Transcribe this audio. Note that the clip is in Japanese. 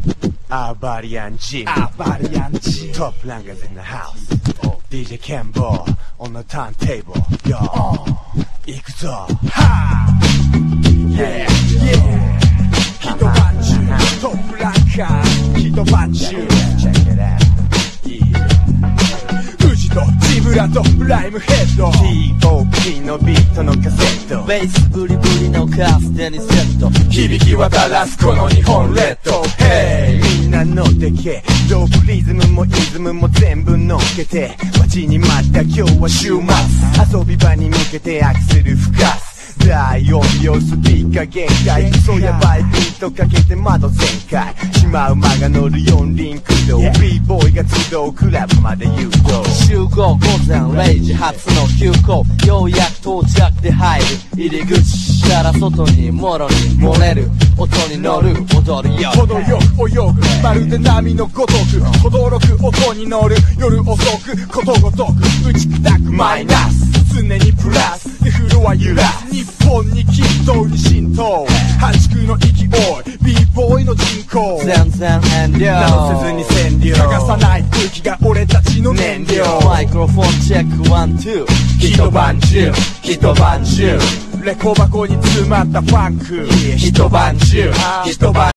Barbarian G Top Langers in the house DJ Kembo on the turntable Yo 行くぞ Ha Yeah Yeah 一晩中トップランカー一晩中 Check it out Yeah 富士とジブラとライムヘッド T.O.P のビートのカセットベースブリブリのカステにセット響き渡らすこの日本列島 Hey みんな乗ってけドープリズムもイズムも全部乗っけて待ちに待った今日は週末遊び場に向けてアクセル吹かす大音量スピーカー限界クソやばいビートかけて窓全開シマウマが乗る四輪駆動 B ボーイが集うクラブまで誘導集合午前0時初の急行ようやく到着で入る入り口から外にもろに漏れる音に乗る踊るよ程よく泳ぐまるで波のごとく驚く音に乗る夜遅くことごとく打ち砕くマイナス常にプラスでフロア揺らす日本に均等に浸透破竹の勢い B ボーイの人口全然遠慮名乗せずに占領流さない空気が俺たちの燃料マイクロフォンチェックワンツー一晩中一晩中レコ箱に詰まったファンク、一晩中一晩